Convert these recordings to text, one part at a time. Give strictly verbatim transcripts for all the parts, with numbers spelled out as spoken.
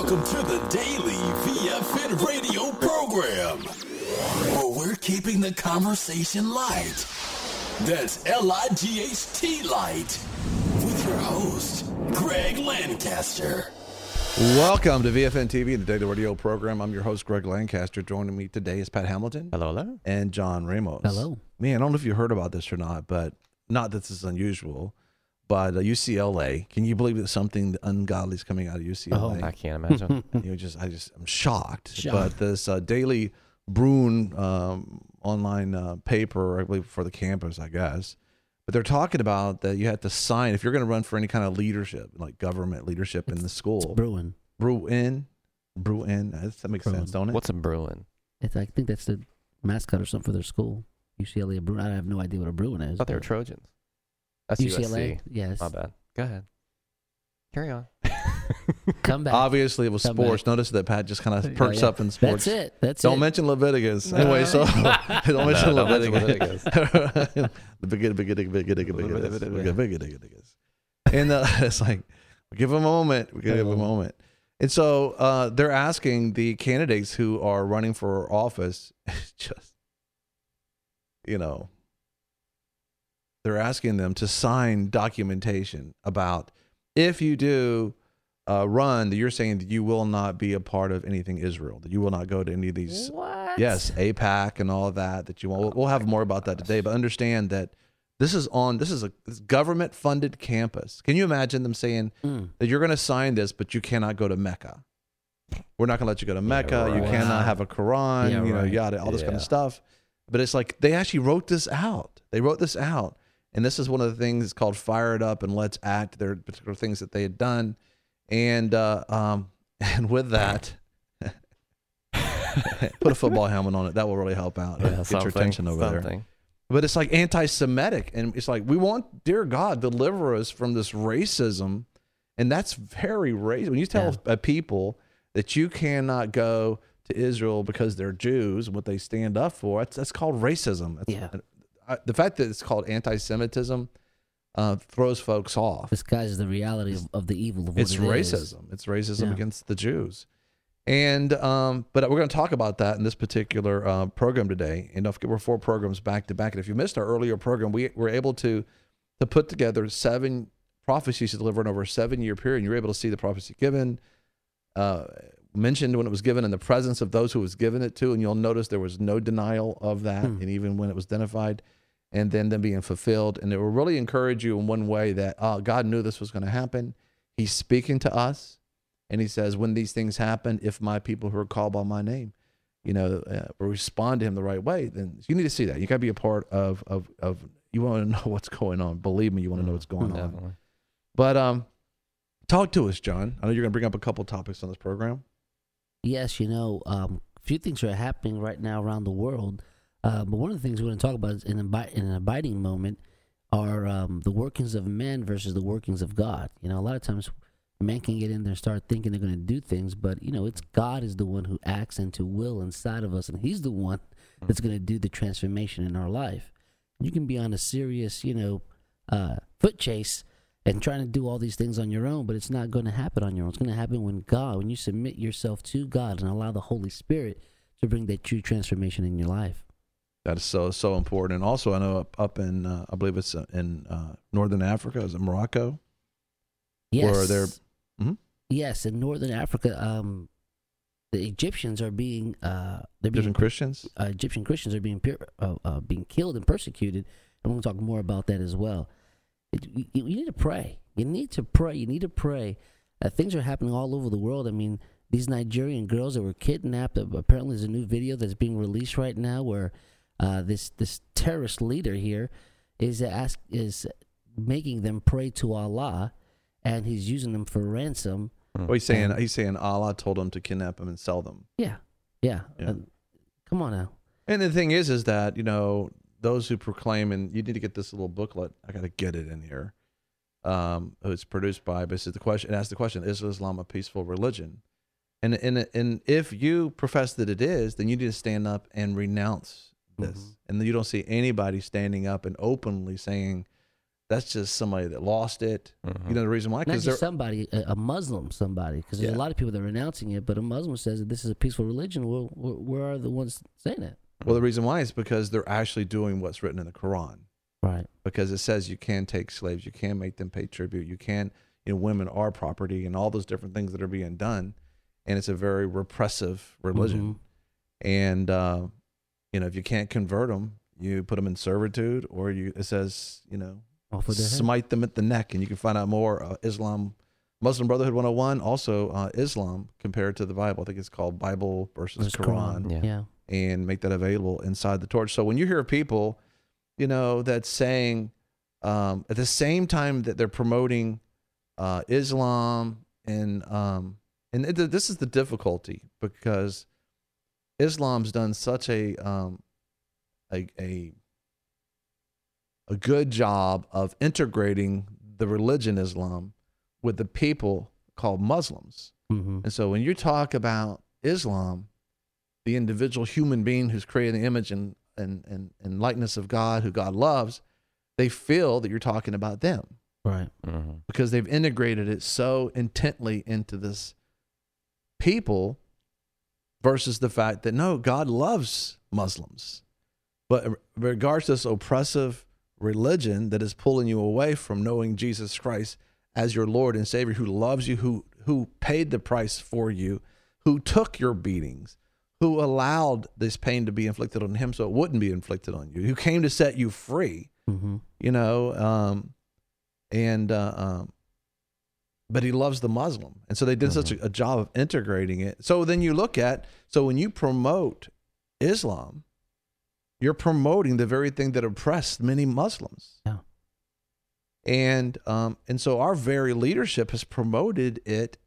Welcome to the Daily V F N radio program, where we're keeping the conversation light. That's L I G H T light. With your host, Greg Lancaster. Welcome to V F N T V, the Daily Radio program. I'm your host, Greg Lancaster. Joining me today is Pat Hamilton. Hello, hello. And John Ramos. Hello. Man, I don't know if you heard about this or not, but not that this is unusual, but uh, U C L A, can you believe that something ungodly is coming out of U C L A? Oh, I can't imagine. you know, just, I just, I'm shocked. Shocked. But this uh, Daily Bruin um, online uh, paper, I believe for the campus, I guess, but they're talking about that you have to sign if you're going to run for any kind of leadership, like government leadership in the school. It's Bruin. Bruin, Bruin. That makes Bruin. sense, don't it? What's a Bruin? It's, I think that's the mascot or something for their school. U C L A Bruin. I have no idea what a Bruin is. I thought they were Trojans. That's U C L A. U S C. Yes. My bad. Go ahead. Carry on. Come back. Obviously, it was Come sports. back. Notice that Pat just kind of perks Oh, yeah. up in sports. That's it. That's Don't it. mention Leviticus. No. Anyway, so don't mention No, don't mention Leviticus. The beginning, beginning, beginning, beginning, beginning, beginning. And uh, it's like, we give them a moment. We give them a moment. And so uh, they're asking the candidates who are running for office, just, you know, they're asking them to sign documentation about if you do uh, run, that you're saying that you will not be a part of anything Israel, that you will not go to any of these. What? Yes, AIPAC and all of that. That you won't. We'll have more about that today, but understand that this is on. This is a government-funded campus. Can you imagine them saying Mm. that you're going to sign this, but you cannot go to Mecca? We're not going to let you go to Mecca. You right. cannot Wow. have a Quran. Yeah, you know, right. yada, all this kind Yeah. of stuff. But it's like they actually wrote this out. They wrote this out, and this is one of the things. It's called "Fire It Up" and "Let's Act." There are particular things that they had done, and uh, um, and with that. Put a football helmet on it. That will really help out. Yeah, Get your something, attention over there. something. But it's like anti-Semitic. And it's like, we want, dear God, deliver us from this racism. And that's very racist. When you tell Yeah. a people that you cannot go to Israel because they're Jews and what they stand up for, that's, that's called racism. That's, Yeah. I, the fact that it's called anti-Semitism uh, throws folks off. Disguises the reality of, of the evil of what It's it is. racism. It's racism Yeah. against the Jews. And um, but we're going to talk about that in this particular uh, program today. And don't forget, we're four programs back to back. And if you missed our earlier program, we were able to to put together seven prophecies to deliver in over a seven year period. And you were able to see the prophecy given, uh, mentioned when it was given, in the presence of those who was given it to. And you'll notice there was no denial of that, Hmm. and even when it was identified, and then them being fulfilled. And it will really encourage you in one way that uh, God knew this was going to happen. He's speaking to us. And he says, when these things happen, if my people who are called by my name, you know, uh, respond to him the right way, then you need to see that. You got to be a part of, of, of, you want to know what's going on. Believe me, you want to know what's going on. Definitely. But um, talk to us, John. I know you're going to bring up a couple topics on this program. Yes, you know, um, a few things are happening right now around the world. Uh, but one of the things we're going to talk about is in, abi- in an abiding moment are um, the workings of men versus the workings of God. You know, a lot of times men can get in there and start thinking they're going to do things, but, you know, it's God is the one who acts and to will inside of us, and he's the one that's going to do the transformation in our life. You can be on a serious, you know, uh, foot chase and trying to do all these things on your own, but it's not going to happen on your own. It's going to happen when God, when you submit yourself to God and allow the Holy Spirit to bring that true transformation in your life. That is so, so important. And also, I know up, up in, uh, I believe it's in uh, Northern Africa, is it Morocco? Yes. Where they're, Mhm. Yes, in Northern Africa, um, the Egyptians are being, uh, they're being different Christians? uh, Egyptian Christians are being per- uh, uh, being killed and persecuted, and we'll talk more about that as well. It, you, you need to pray. You need to pray. You need to pray. Uh, things are happening all over the world. I mean, these Nigerian girls that were kidnapped. Uh, apparently, there's a new video that's being released right now where uh, this this terrorist leader here is ask is making them pray to Allah, and he's using them for ransom. Well, he's saying, he's saying Allah told him to kidnap them and sell them. Yeah, yeah. Yeah. Uh, come on now. And the thing is, is that, you know, those who proclaim, and you need to get this little booklet. I got to get it in here. Um, it's produced by, but it's the question, it asks the question, is Islam a peaceful religion? And, and, and if you profess that it is, then you need to stand up and renounce this. Mhm. And you don't see anybody standing up and openly saying that's just somebody that lost it. Mhm. You know the reason why? Not Because just they're somebody, a, a Muslim somebody, because there's Yeah. a lot of people that are renouncing it, but a Muslim says that this is a peaceful religion. Well, where, where are the ones saying that? well, the reason why is because they're actually doing what's written in the Quran. Right. Because it says you can take slaves, you can make them pay tribute, you can, you know, women are property, and all those different things that are being done, and it's a very repressive religion. Mhm. And uh, you know, if you can't convert them, you put them in servitude, or you it says, you know, Off with their head. smite them at the neck. And you can find out more. Uh, Islam, Muslim Brotherhood one oh one, also uh, Islam compared to the Bible. I think it's called Bible versus Versus Quran, Yeah. Yeah. and make that available inside the torch. So when you hear people, you know, that's saying um, at the same time that they're promoting uh, Islam and um, and it, this is the difficulty, because Islam's done such a um, a, a a good job of integrating the religion Islam with the people called Muslims. Mm-hmm. And so when you talk about Islam, the individual human being who's created in the image and, and, and, and likeness of God, who God loves, they feel that you're talking about them Right. Mhm. because they've integrated it so intently into this people versus the fact that, no, God loves Muslims. But in regards to this oppressive religion that is pulling you away from knowing Jesus Christ as your Lord and Savior, who loves you, who who paid the price for you, who took your beatings, who allowed this pain to be inflicted on him so it wouldn't be inflicted on you, who came to set you free, Mm-hmm. you know, um, and uh, um, but he loves the Muslim. And so they did such a, a job of integrating it. So then you look at, so when you promote Islam, you're promoting the very thing that oppressed many Muslims. Yeah. And um, and so our very leadership has promoted it,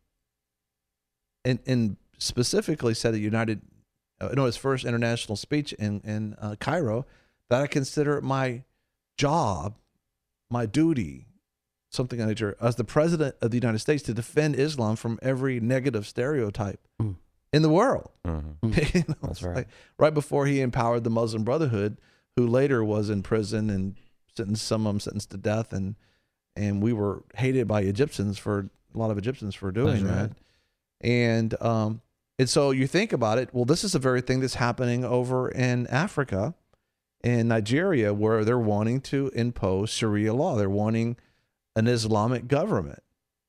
and and specifically said at United, uh, no, his first international speech in in uh, Cairo, that I consider it my job, my duty, something like that, as the president of the United States, to defend Islam from every negative stereotype Mm. in the world. Mhm. You know, That's it's right. like right before he empowered the Muslim Brotherhood, who later was in prison and sentenced, some of them sentenced to death, and and we were hated by Egyptians for a lot of Egyptians for doing That's that. right. And um and so you think about it, well, this is the very thing that's happening over in Africa, in Nigeria, where they're wanting to impose Sharia law. They're wanting an Islamic government.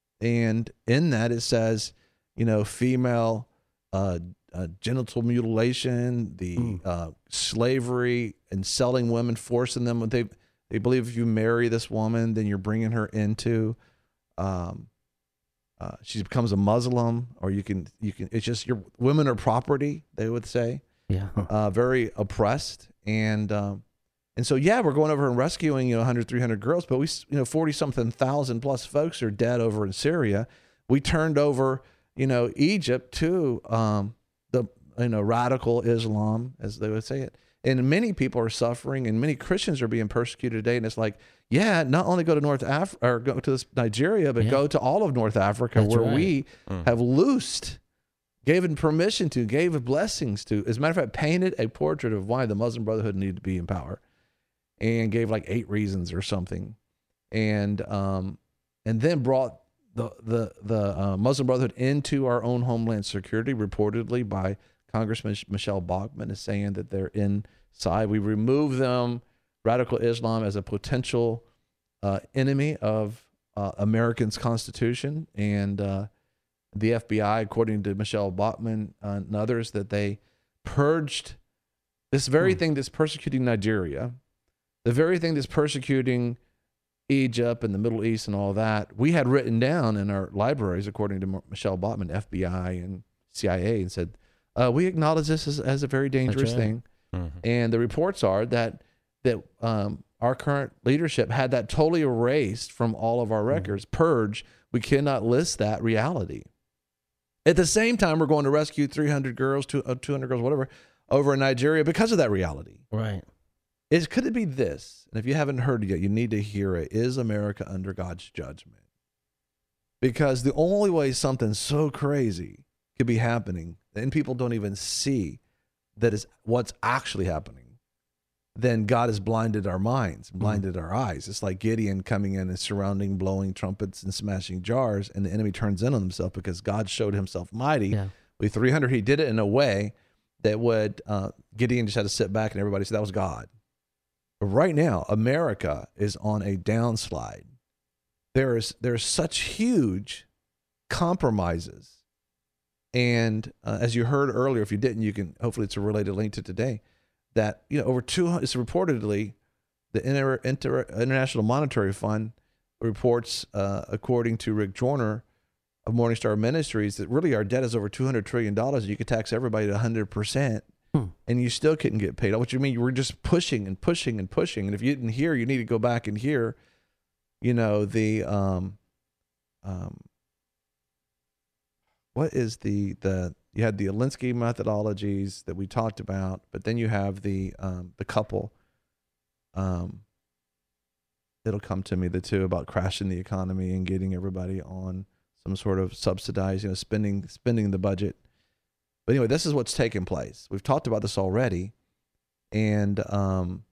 And in that it says, you know, female uh, uh, genital mutilation, the Mm. uh, slavery and selling women, forcing them. They they believe if you marry this woman, then you're bringing her into, um, uh, she becomes a Muslim, or you can you can. It's just your women are property. They would say, Yeah. uh, very oppressed, and um, and so yeah, we're going over and rescuing, you know, one hundred, three hundred girls, but we, you know, forty something thousand plus folks are dead over in Syria. We turned over, you know, Egypt to um, the, you know, radical Islam, as they would say it. And many people are suffering, and many Christians are being persecuted today. And it's like, yeah, not only go to North Africa or go to this Nigeria, but Yeah. go to all of North Africa, That's where right. we Mm. have loosed, given permission to, gave blessings to. As a matter of fact, painted a portrait of why the Muslim Brotherhood needed to be in power, and gave like eight reasons or something, and um, and then brought the the the uh, Muslim Brotherhood into our own homeland security. Reportedly by Congressman Michelle Bachmann is saying that they're inside. We remove them, radical Islam, as a potential uh, enemy of uh, Americans' Constitution, and uh, the F B I, according to Michelle Bachmann uh, and others, that they purged this very Hmm. thing that's persecuting Nigeria, the very thing that's persecuting Egypt and the Middle East and all that. We had written down in our libraries, according to M- Michelle Bachmann, F B I and C I A, and said, uh, we acknowledge this as, as a very dangerous right. thing. Mhm. And the reports are that that um, our current leadership had that totally erased from all of our records, purged. We cannot list that reality. At the same time, we're going to rescue three hundred girls, two, uh, two hundred girls, whatever, over in Nigeria because of that reality. Right. Is could it be this? And if you haven't heard it yet, you need to hear it. Is America under God's judgment? Because the only way something so crazy could be happening, and people don't even see that is what's actually happening, then God has blinded our minds, blinded mm-hmm. our eyes. It's like Gideon coming in and surrounding, blowing trumpets and smashing jars, and the enemy turns in on himself because God showed himself mighty. Yeah. With three hundred, he did it in a way that would, uh, Gideon just had to sit back and everybody said that was God. But right now, America is on a downslide. There is there's such huge compromises. And uh, as you heard earlier, if you didn't, you can, hopefully it's a related link to today, that, you know, over two hundred, it's reportedly the Inter, Inter, International Monetary Fund reports, uh, according to Rick Joyner of Morningstar Ministries, that really our debt is over two hundred trillion dollars. You could tax everybody to one hundred percent hmm. and you still couldn't get paid. What you mean? You were just pushing and pushing and pushing. And if you didn't hear, you need to go back and hear, you know, the, um, um, what is the, the, you had the Alinsky methodologies that we talked about, but then you have the, um, the couple, um, it'll come to me, the two about crashing the economy and getting everybody on some sort of subsidized, you know, spending, spending the budget. But anyway, this is what's taking place. We've talked about this already. And, um,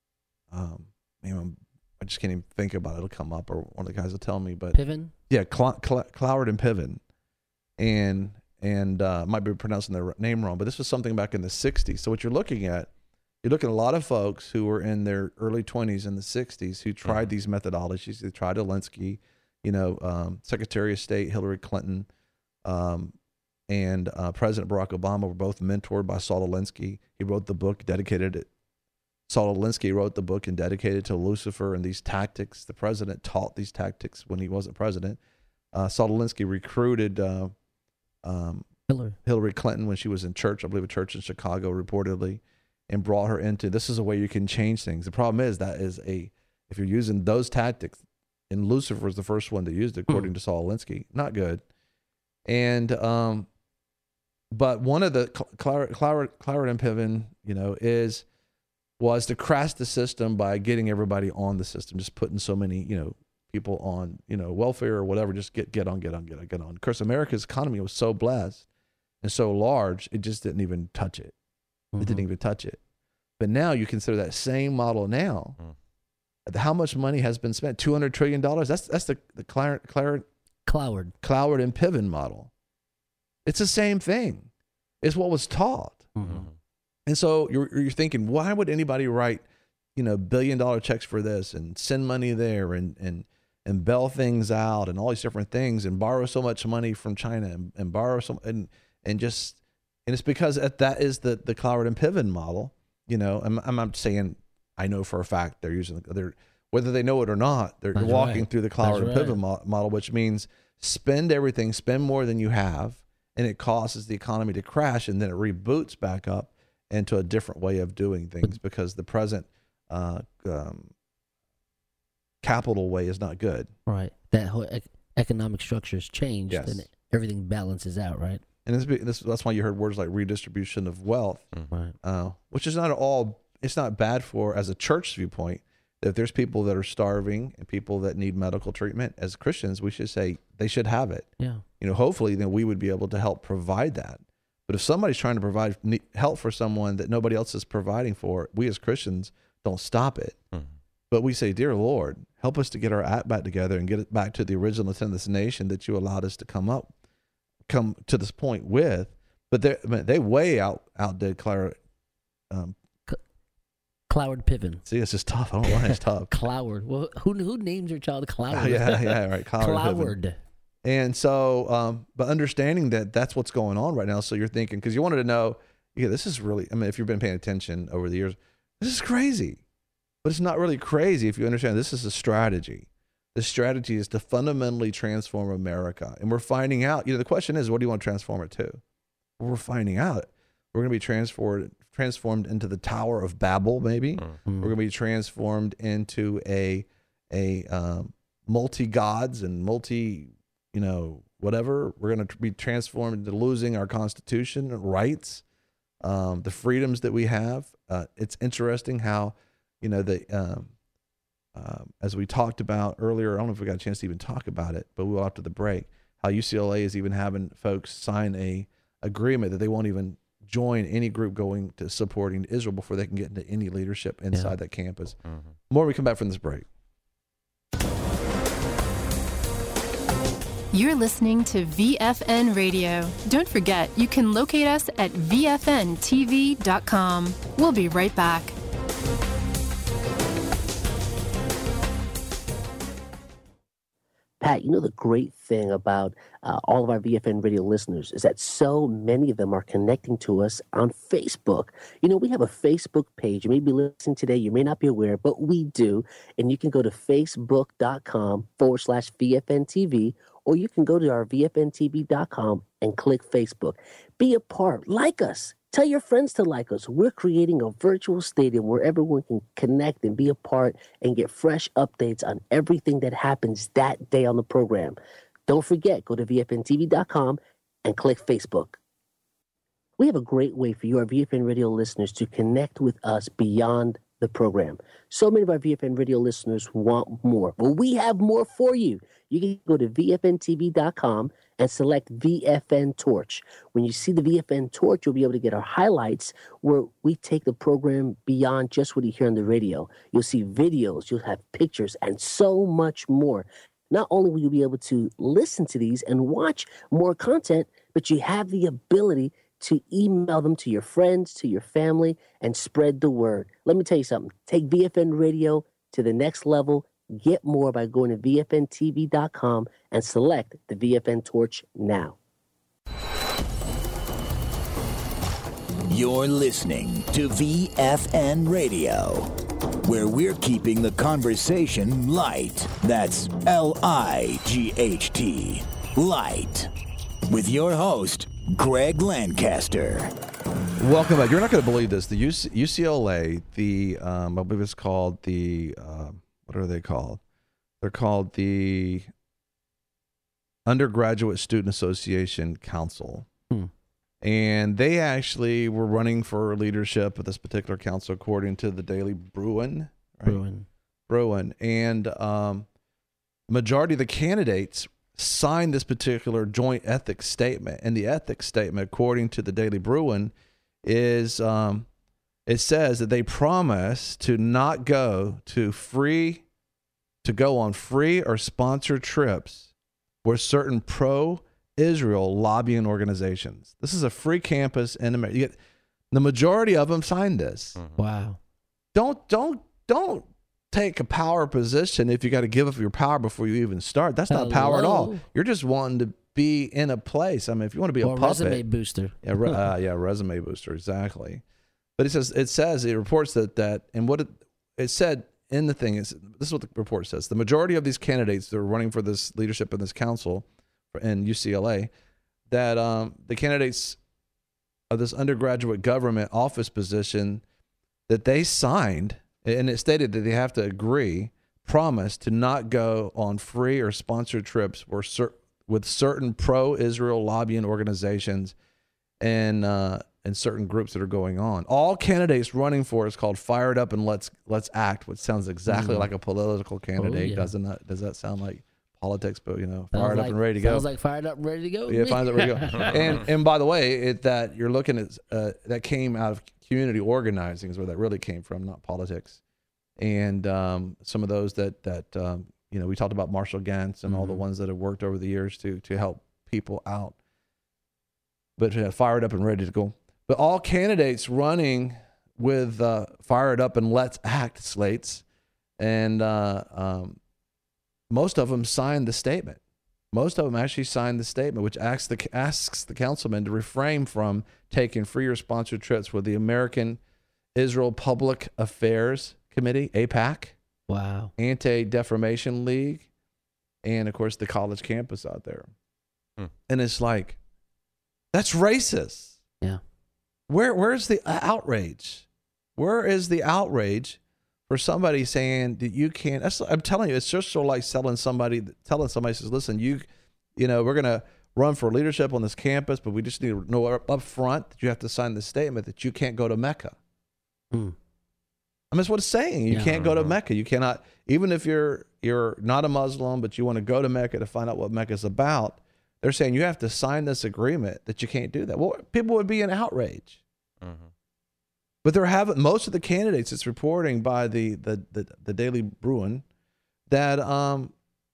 um, you know, I just can't even think about it. It'll come up, or one of the guys will tell me, but Piven? Yeah. Cl- Cl- Cloward and Piven. And, and, uh, might be pronouncing their name wrong, but this was something back in the sixties. So what you're looking at, you're looking at a lot of folks who were in their early twenties and the sixties who tried mm-hmm. these methodologies. They tried Alinsky, you know, um, Secretary of State Hillary Clinton, um, and uh, President Barack Obama were both mentored by Saul Alinsky. He wrote the book, dedicated it. Saul Alinsky wrote the book and dedicated it to Lucifer and these tactics. The president taught these tactics when he wasn't president. Uh, Saul Alinsky recruited uh, um, Hillary. Hillary Clinton when she was in church, I believe a church in Chicago, reportedly, and brought her into, this is a way you can change things. The problem is that is a, if you're using those tactics, and Lucifer was the first one that used it, according mm. to Saul Alinsky, not good. And, um, but one of the, Cloward, Cloward and Piven, you know, is, was to crash the system by getting everybody on the system, just putting so many, you know, people on, you know, welfare or whatever, just get, get on, get on, get on, get on. Of course, America's economy was so blessed and so large, it just didn't even touch it. Mm-hmm. It didn't even touch it. But now you consider that same model now, mm. how much money has been spent? two hundred trillion dollars. That's that's the, the Cloward, Cloward, Cloward. Cloward and Piven model. It's the same thing. It's what was taught. Mm-hmm. And so you're, you're thinking, why would anybody write, you know, billion dollar checks for this and send money there and, and, and bail things out and all these different things and borrow so much money from China and, and borrow some, and, and just, and it's because that is the, the Cloward and Piven model. You know, I'm, I'm not saying, I know for a fact they're using, they're, whether they know it or not, they're That's walking right. through the Cloward That's and Piven right. model, which means spend everything, spend more than you have, and it causes the economy to crash, and then it reboots back up into a different way of doing things because the present uh, um, capital way is not good. Right. That whole ec- economic structure has changed, yes. and everything balances out, right? And this, this, that's why you heard words like redistribution of wealth, right. uh, which is not at all, it's not bad for, as a church viewpoint, that if there's people that are starving and people that need medical treatment, as Christians, we should say they should have it. Yeah. You know, hopefully then we would be able to help provide that. But if somebody's trying to provide help for someone that nobody else is providing for, we as Christians don't stop it. Mm-hmm. But we say, dear Lord, help us to get our act back together and get it back to the original intent of this nation that you allowed us to come up, come to this point with. But they they way out outdid Clara. Um, Cloward Piven. See, it's just tough. I don't know why it's tough. Cloward. Well, who who names your child Cloward? Oh, yeah, yeah, right. Cloward. Cloward. And so, um, but understanding that that's what's going on right now. So you're thinking, because you wanted to know, yeah, this is really, I mean, if you've been paying attention over the years, this is crazy. But it's not really crazy if you understand this is a strategy. The strategy is to fundamentally transform America. And we're finding out, you know, the question is, what do you want to transform it to? Well, we're finding out. We're going to be transformed transformed into the Tower of Babel, maybe. Mm-hmm. We're going to be transformed into a a um, multi-gods and multi, you know, whatever. We're going to be transformed into losing our Constitution and rights, um, the freedoms that we have. Uh, it's interesting how, you know, the um, uh, as we talked about earlier, I don't know if we got a chance to even talk about it, but we'll after the break, how U C L A is even having folks sign a agreement that they won't even join any group going to supporting Israel before they can get into any leadership inside yeah. that campus. Mm-hmm. More when we come back from this break. You're listening to V F N Radio. Don't forget, you can locate us at V F N T V dot com. We'll be right back. Pat, you know the great thing about uh, all of our V F N Radio listeners is that so many of them are connecting to us on Facebook. You know, we have a Facebook page. You may be listening today. You may not be aware, but we do. And you can go to facebook.com forward slash VFNTV, or you can go to our V F N T V dot com and click Facebook. Be a part. Like us. Tell your friends to like us. We're creating a virtual stadium where everyone can connect and be a part and get fresh updates on everything that happens that day on the program. Don't forget, go to V F N T V dot com and click Facebook. We have a great way for you, our V F N Radio listeners, to connect with us beyond the program. So many of our V F N Radio listeners want more. Well, we have more for you. You can go to V F N T V dot com and select V F N Torch. When you see the V F N Torch, you'll be able to get our highlights where we take the program beyond just what you hear on the radio. You'll see videos, you'll have pictures, and so much more. Not only will you be able to listen to these and watch more content, but you have the ability to email them to your friends, to your family, and spread the word. Let me tell you something. Take V F N Radio to the next level. Get more by going to V F N T V dot com and select the V F N Torch now. You're listening to V F N Radio, where we're keeping the conversation light. That's L I G H T, light. With your host, Greg Lancaster. Welcome back. You're not going to believe this. The U C L A, the, um, I believe it's called the, uh, what are they called? They're called the Undergraduate Student Association Council. Hmm. And they actually were running for leadership of this particular council, according to the Daily Bruin. Right? Bruin. Bruin. And um, majority of the candidates signed this particular joint ethics statement. And the ethics statement, according to the Daily Bruin, is um, it says that they promise to not go to free, to go on free or sponsored trips with certain pro-Israel lobbying organizations. This is a free campus in America. You get, the majority of them signed this. Mm-hmm. Wow. Don't don't don't take a power position if you got to give up your power before you even start. That's not power at all. Hello? You're just wanting to be in a place. I mean, if you want to be a Or puppet, resume booster. yeah, re- uh, yeah, resume booster, exactly. But it says it says it reports that that and what it, it said in the thing is this is what the report says: the majority of these candidates that are running for this leadership in this council in U C L A, that um, the candidates of this undergraduate government office position that they signed, and it stated that they have to agree, promise to not go on free or sponsored trips or cer- with certain pro-Israel lobbying organizations and uh, and certain groups that are going on. All candidates running for is called Fired Up and Let's Let's Act, which sounds exactly Mm. like a political candidate. Oh, yeah. Doesn't that, does that sound like politics? But you know, Sounds fired like, up and ready to go. Sounds like fired up and ready to go. Yeah, find out where to go. And and by the way, it that you're looking at uh, that came out of community organizing is where that really came from, not politics. And um, some of those that that um, you know, we talked about Marshall Gantz and all the Mhm. ones that have worked over the years to to help people out. But uh, fired up and ready to go. But all candidates running with uh, fired up and let's act slates, and uh, um, most of them signed the statement. Most of them actually signed the statement, which asks the asks the councilman to refrain from taking free or sponsored trips with the American Israel Public Affairs Committee, AIPAC, Wow. Anti-Defamation League, and of course the college campus out there. Hmm. And it's like, that's racist. Yeah. Where where's the outrage? Where is the outrage for somebody saying that you can't? That's, I'm telling you, it's just so like selling somebody, telling somebody says, listen, you, you know, we're gonna run for leadership on this campus, but we just need to know up front that you have to sign the statement that you can't go to Mecca. Hmm. I mean, that's what it's saying. You Yeah. can't go to Mecca. You cannot, even if you're you're not a Muslim, but you want to go to Mecca to find out what Mecca is about. they're saying you have to sign this agreement that you can't do that. Well, people would be in outrage. Mm-hmm. But they're having most of the candidates. It's reporting by the the the, the Daily Bruin that um,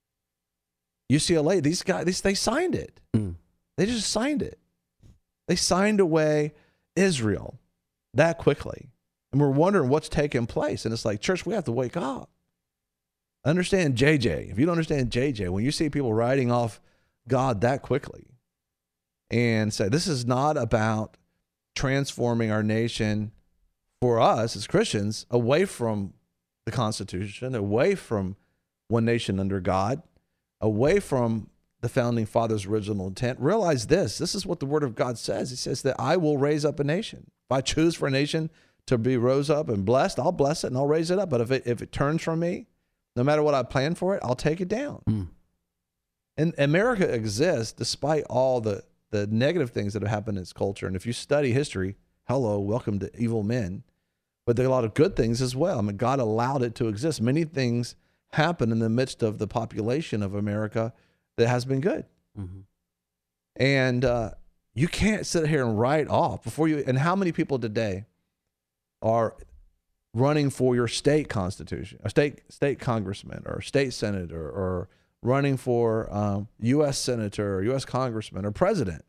U C L A, these guys, these, they signed it. Mm. They just signed it. They signed away Israel that quickly. And we're wondering what's taking place. And it's like, church, we have to wake up. Understand J J. If you don't understand J J, when you see people writing off God that quickly and say, this is not about transforming our nation for us as Christians away from the Constitution, away from one nation under God, away from the founding fathers' original intent. Realize this. This is what the word of God says. It says that I will raise up a nation. If I choose for a nation to be rose up and blessed, I'll bless it and I'll raise it up. But if it, if it turns from me, no matter what I plan for it, I'll take it down. Mm. And America exists despite all the, the negative things that have happened in its culture. And if you study history, hello, welcome to evil men. But there are a lot of good things as well. I mean, God allowed it to exist. Many things happen in the midst of the population of America that has been good. Mm-hmm. And uh, you can't sit here and write off before you. And how many people today are running for your state constitution, a state state congressman or state senator, or running for um, U S senator or U S congressman or president?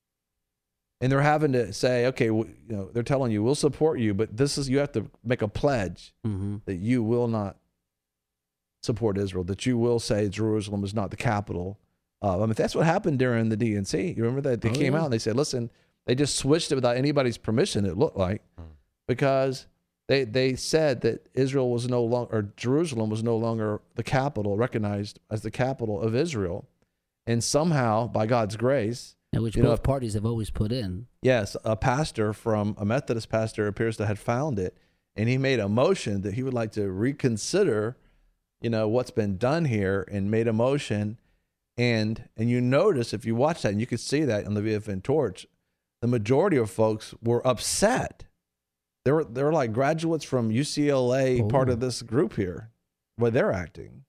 And they're having to say, okay, well, you know, they're telling you, we'll support you, but this is, you have to make a pledge Mm-hmm. that you will not support Israel, that you will say Jerusalem is not the capital. Uh, I mean, that's what happened during the D N C. You remember that? They Oh, came yeah. out and they said, listen, they just switched it without anybody's permission, it looked like, Mm. because they they said that Israel was no longer, or Jerusalem was no longer the capital, recognized as the capital of Israel. And somehow, by God's grace, And which You both know, parties have always put in. yes, a pastor from a Methodist pastor appears to have found it, and he made a motion that he would like to reconsider, you know, what's been done here, and made a motion. And and you notice, if you watch that, and you could see that on the V F N Torch, the majority of folks were upset. They were they were like graduates from U C L A, Oh. part of this group here, where they're acting.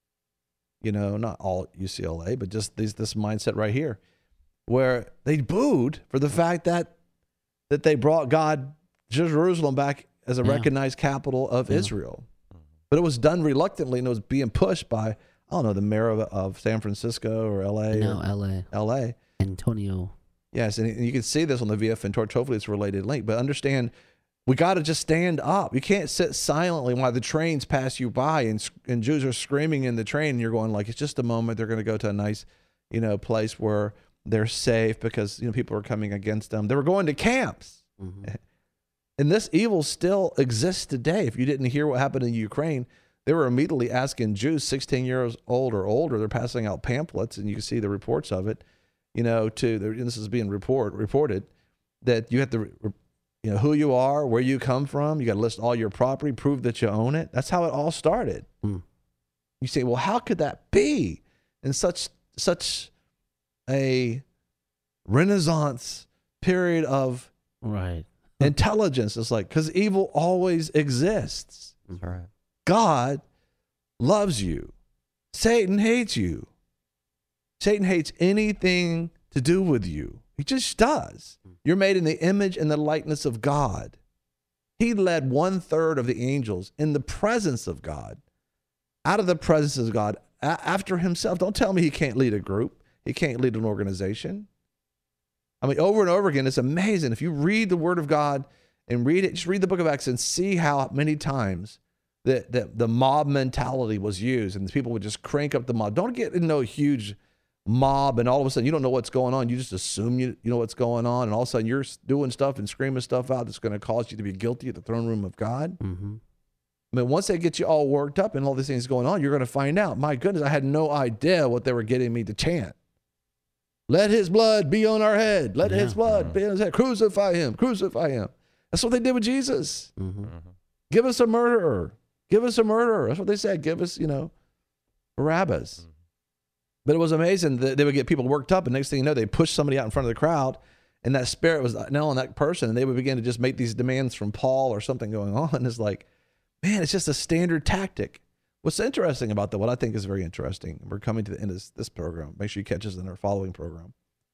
You know, not all U C L A, but just these this mindset right here, where they booed for the fact that that they brought God, Jerusalem, back as a Yeah. recognized capital of Yeah. Israel. But it was done reluctantly, and it was being pushed by, I don't know, the mayor of, of San Francisco or L A. No, or L A. L A. Antonio. Yes, and you can see this on the V F N Torch. Hopefully it's a related link. But understand, we got to just stand up. You can't sit silently while the trains pass you by and and Jews are screaming in the train, and you're going like, it's just a moment. They're going to go to a nice, you know, place where they're safe because, you know, people are coming against them. They were going to camps. Mm-hmm. And this evil still exists today. If you didn't hear what happened in Ukraine, they were immediately asking Jews sixteen years old or older. They're passing out pamphlets, and you can see the reports of it, you know, to the, and this is being report, reported that you have to, you know, who you are, where you come from. You got to list all your property, prove that you own it. That's how it all started. Mm. You say, well, how could that be in such such a Renaissance period of Right. intelligence? It's like, because evil always exists. That's right. God loves you. Satan hates you. Satan hates anything to do with you. He just does. You're made in the image and the likeness of God. He led one third of the angels in the presence of God, out of the presence of God, a- after himself. Don't tell me he can't lead a group. He can't lead an organization. I mean, over and over again, it's amazing. If you read the Word of God and read it, just read the book of Acts and see how many times that the, the mob mentality was used, and people would just crank up the mob. Don't get in no huge mob, and all of a sudden you don't know what's going on. You just assume you, you know what's going on, and all of a sudden you're doing stuff and screaming stuff out that's going to cause you to be guilty at the throne room of God. Mm-hmm. I mean, once they get you all worked up and all these things going on, you're going to find out, my goodness, I had no idea what they were getting me to chant. Let his blood be on our head. Let Yeah. his blood be on his head. Crucify him. Crucify him. That's what they did with Jesus. Mm-hmm. Give us a murderer. Give us a murderer. That's what they said. Give us, you know, Barabbas. But it was amazing that they would get people worked up, and next thing you know, they push somebody out in front of the crowd, and that spirit was now on that person, and they would begin to just make these demands from Paul or something going on. And it's like, man, it's just a standard tactic. What's interesting about that, what I think is very interesting, we're coming to the end of this, this program, make sure you catch us in our following program,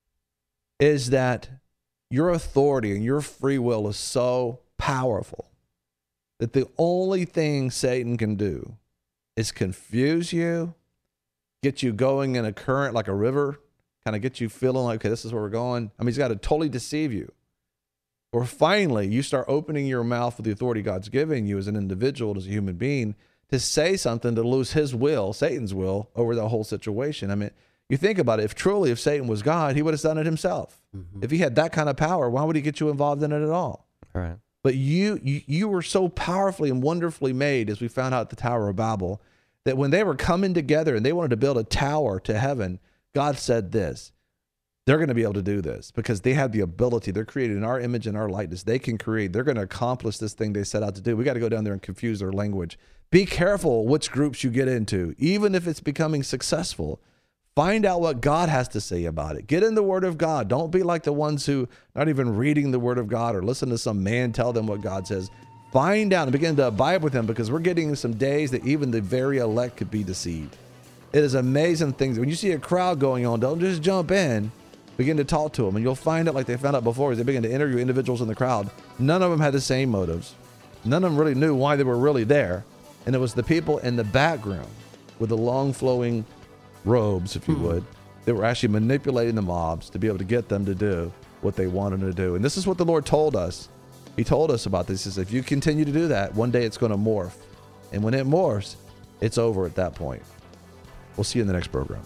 is that your authority and your free will is so powerful that the only thing Satan can do is confuse you, get you going in a current like a river, kind of get you feeling like, okay, this is where we're going. I mean, he's got to totally deceive you. Or finally, you start opening your mouth with the authority God's giving you as an individual, as a human being, to say something to lose his will, Satan's will, over the whole situation. I mean, you think about it. If truly, if Satan was God, he would have done it himself. Mm-hmm. If he had that kind of power, why would he get you involved in it at all? All right. But you, you, you were so powerfully and wonderfully made, as we found out at the Tower of Babel, that when they were coming together and they wanted to build a tower to heaven, God said this. They're going to be able to do this because they have the ability. They're created in our image and our likeness. They can create. They're going to accomplish this thing they set out to do. We got to go down there and confuse their language. Be careful which groups you get into, even if it's becoming successful. Find out what God has to say about it. Get in the Word of God. Don't be like the ones who not even reading the Word of God or listen to some man tell them what God says. Find out and begin to abide with him, because we're getting some days that even the very elect could be deceived. It is amazing things. When you see a crowd going on, don't just jump in. Begin to talk to them, and you'll find out, like they found out before, as they begin to interview individuals in the crowd, none of them had the same motives. None of them really knew why they were really there. And it was the people in the background with the long flowing robes, if you hmm. would, that were actually manipulating the mobs to be able to get them to do what they wanted to do. And this is what the Lord told us. He told us about this. He says, if you continue to do that, one day it's going to morph. And when it morphs, it's over at that point. We'll see you in the next program.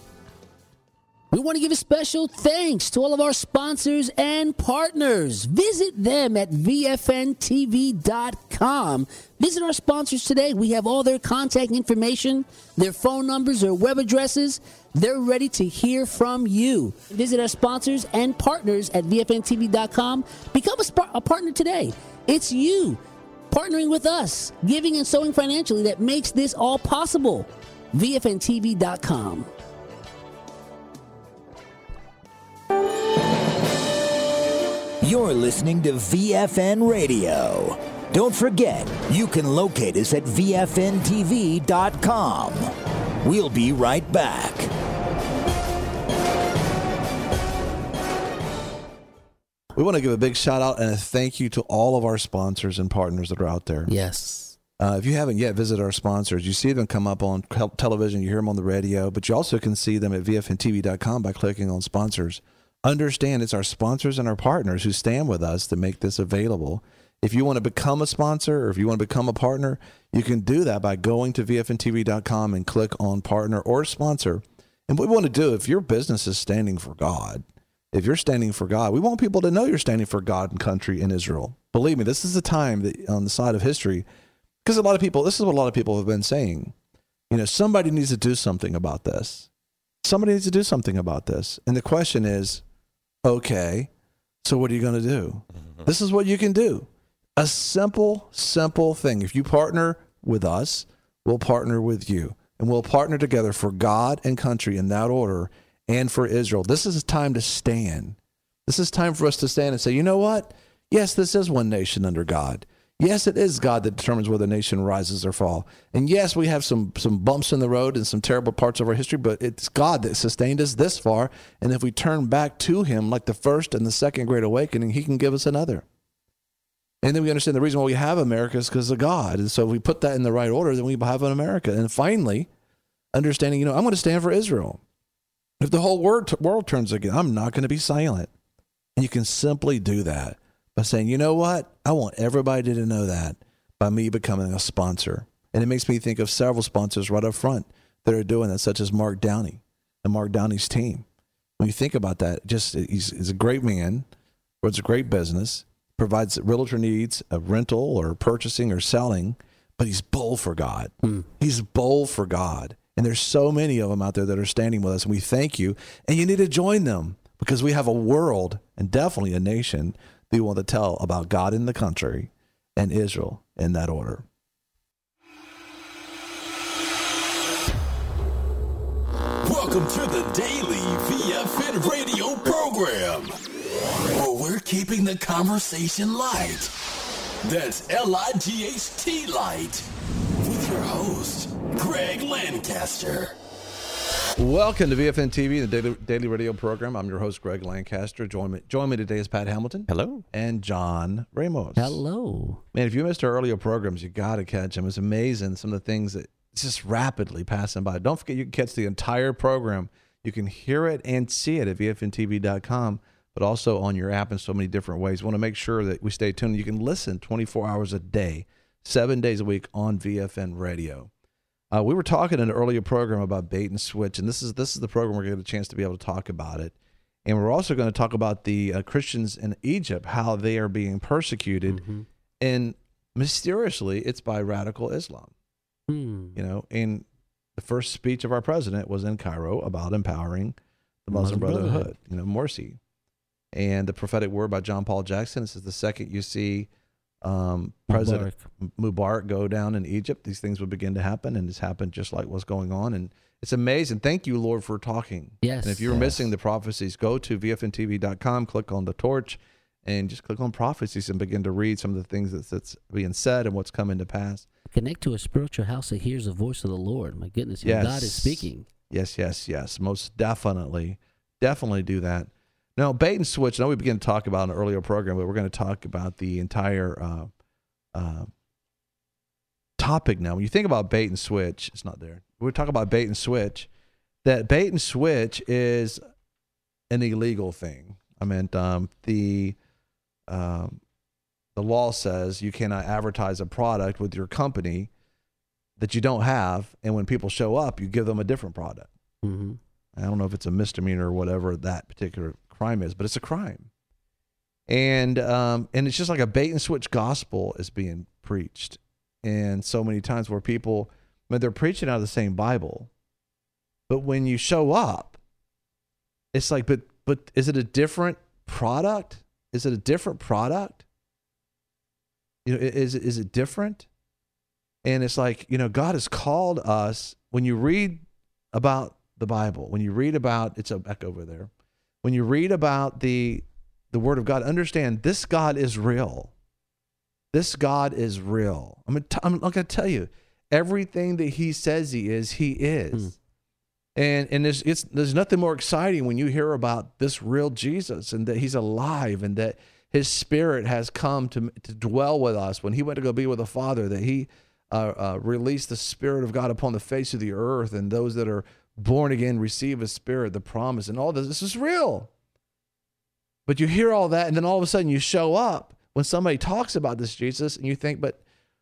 We want to give a special thanks to all of our sponsors and partners. Visit them at V F N T V dot com. Visit our sponsors today. We have all their contact information, their phone numbers, their web addresses. They're ready to hear from you. Visit our sponsors and partners at V F N T V dot com. Become a, sp- a partner today. It's you partnering with us, giving and sowing financially that makes this all possible. V F N T V dot com. You're listening to V F N Radio. Don't forget, you can locate us at V F N T V dot com. We'll be right back. We want to give a big shout out and a thank you to all of our sponsors and partners that are out there. Yes. Uh, if you haven't yet visited our sponsors, you see them come up on television, you hear them on the radio, but you also can see them at V F N T V dot com by clicking on sponsors. Understand it's our sponsors and our partners who stand with us to make this available. If you want to become a sponsor or if you want to become a partner, you can do that by going to V F N T V dot com and click on partner or sponsor. And what we want to do, if your business is standing for God, if you're standing for God, we want people to know you're standing for God and country in Israel. Believe me, this is the time that on the side of history, because a lot of people, this is what a lot of people have been saying, you know, somebody needs to do something about this. Somebody needs to do something about this. And the question is, okay, so what are you going to do? This is what you can do. A simple, simple thing. If you partner with us, we'll partner with you. And we'll partner together for God and country in that order and for Israel. This is a time to stand. This is time for us to stand and say, you know what? Yes, this is one nation under God. Yes, it is God that determines whether a nation rises or fall. And yes, we have some some bumps in the road and some terrible parts of our history, but it's God that sustained us this far. And if we turn back to him, like the first and the second Great Awakening, he can give us another. And then we understand the reason why we have America is because of God. And so if we put that in the right order, then we have an America. And finally, understanding, you know, I'm going to stand for Israel. If the whole world, world turns against, I'm not going to be silent. And you can simply do that by saying, you know what? I want everybody to know that by me becoming a sponsor. And it makes me think of several sponsors right up front that are doing that, such as Mark Downey and Mark Downey's team. When you think about that, just he's, he's a great man, runs a great business, provides realtor needs of rental or purchasing or selling, but he's bold for God. Mm. He's bold for God. And there's so many of them out there that are standing with us, and we thank you. And you need to join them because we have a world and definitely a nation that we want to tell about God in the country and Israel in that order. Welcome to the Daily V F N Radio program, where we're keeping the conversation light. That's L I G H T light with your host, Greg Lancaster. Welcome to V F N T V, the daily, daily radio program. I'm your host, Greg Lancaster. Join me, join me today is Pat Hamilton. Hello. And John Ramos. Hello. Man, if you missed our earlier programs, you got to catch them. It's amazing, some of the things that it's just rapidly passing by. Don't forget, you can catch the entire program. You can hear it and see it at V F N T V dot com, but also on your app in so many different ways. We want to make sure that we stay tuned. You can listen twenty-four hours a day, seven days a week on V F N Radio. Uh, we were talking in an earlier program about bait and switch, and this is this is the program we're going to get a chance to be able to talk about it. And we're also going to talk about the uh, Christians in Egypt, how they are being persecuted, Mm-hmm. and mysteriously, it's by radical Islam. Hmm. You know, and the first speech of our president was in Cairo about empowering the Muslim Muslim Brotherhood, Brotherhood. you know, Morsi. And the prophetic word by John Paul Jackson. This is the second you see um, President Mubarak go down in Egypt. These things would begin to happen, and it's happened just like what's going on. And it's amazing. Thank you, Lord, for talking. Yes. And if you're yes. missing the prophecies, go to V F N T V dot com, click on the torch, and just click on prophecies and begin to read some of the things that's, that's being said and what's coming to pass. Connect to a spiritual house that hears the voice of the Lord. My goodness, Yes. God is speaking. Yes, yes, yes. Most definitely. Definitely do that. Now, bait and switch, I know we began to talk about in an earlier program, but we're going to talk about the entire uh, uh, topic now. When you think about bait and switch, it's not there. We're talking about bait and switch. That bait and switch is an illegal thing. I mean, um, the um, the law says you cannot advertise a product with your company that you don't have, and when people show up, you give them a different product. Mm-hmm. I don't know if it's a misdemeanor or whatever that particular crime is, but it's a crime. And um, and it's just like a bait and switch gospel is being preached. And so many times where people, I mean, they're preaching out of the same Bible, but when you show up, it's like, but but is it a different product? Is it a different product? You know, is it is it different? And it's like, you know, God has called us. When you read about the Bible, when you read about, it's a back over there. When you read about the the Word of God, understand this God is real. This God is real. I'm gonna t- I'm not gonna tell you everything that He says He is. He is, Hmm. and and there's it's there's nothing more exciting when you hear about this real Jesus and that He's alive and that His Spirit has come to to dwell with us. When He went to go be with the Father, that He uh, uh, released the Spirit of God upon the face of the earth, and those that are born again receive His Spirit, the promise, and all this. This is real. But you hear all that, and then all of a sudden you show up when somebody talks about this Jesus, and you think, but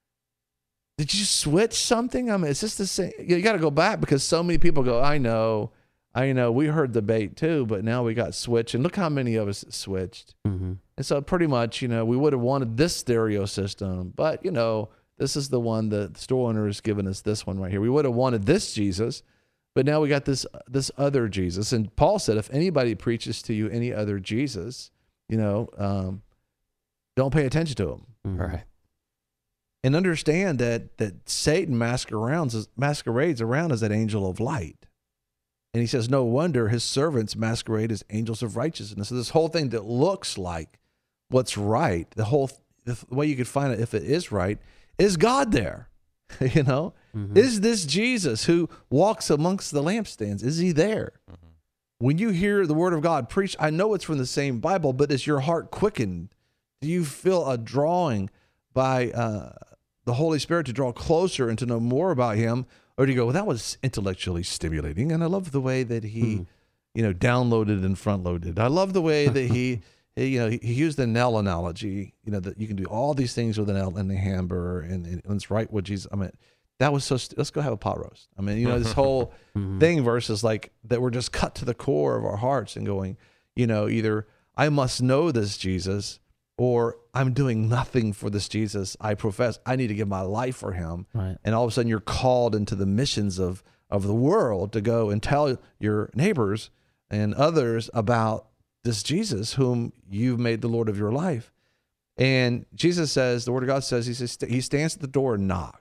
did you switch something? I mean, it's just the same. You got to go back because so many people go, I know, I know, we heard the bait too, but now we got switched. And look how many of us switched. Mm-hmm. And so pretty much, you know, we would have wanted this stereo system, but, you know, this is the one the store owner has given us, this one right here. We would have wanted this Jesus. But now we got this this other Jesus. And Paul said, if anybody preaches to you any other Jesus, you know, um, don't pay attention to him. Mm-hmm. All right. And understand that that Satan masquerades, masquerades around as that angel of light. And he says, no wonder his servants masquerade as angels of righteousness. So this whole thing that looks like what's right, the whole the way you could find it if it is right, is God there. You know? Mm-hmm. Is this Jesus who walks amongst the lampstands? Is he there? Mm-hmm. When you hear the word of God preached, I know it's from the same Bible, but is your heart quickened? Do you feel a drawing by uh, the Holy Spirit to draw closer and to know more about him? Or do you go, well, that was intellectually stimulating, and I love the way that he, Mm-hmm. you know, downloaded and front loaded. I love the way that he, he you know, he, he used the nail analogy, you know, that you can do all these things with an nail and the hammer, and, and it's right what Jesus, I mean, that was so, st- let's go have a pot roast. I mean, you know, this whole Mm-hmm. thing versus like that we're just cut to the core of our hearts and going, you know, either I must know this Jesus or I'm doing nothing for this Jesus I profess. I need to give my life for him. Right. And all of a sudden you're called into the missions of, of the world to go and tell your neighbors and others about this Jesus whom you've made the Lord of your life. And Jesus says, the word of God says, he says, he stands at the door and knocks.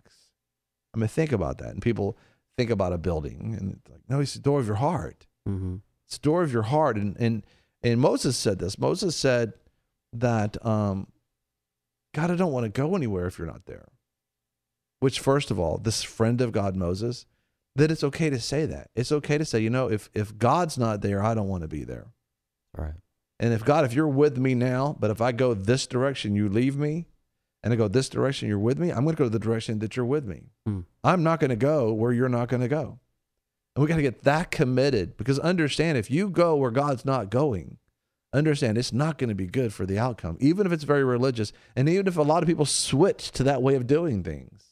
I mean, think about that. And people think about a building and it's like, no, it's the door of your heart. Mm-hmm. It's the door of your heart. And, and, and Moses said this. Moses said that, um, God, I don't want to go anywhere if you're not there. Which, first of all, this friend of God, Moses, then it's okay to say that. It's okay to say, you know, if if God's not there, I don't want to be there. Right. And if God, if you're with me now, but if I go this direction, you leave me, and I go this direction, you're with me, I'm going to go to the direction that you're with me. Hmm. I'm not going to go where you're not going to go. And we got to get that committed, because understand, if you go where God's not going, understand it's not going to be good for the outcome, even if it's very religious, and even if a lot of people switch to that way of doing things.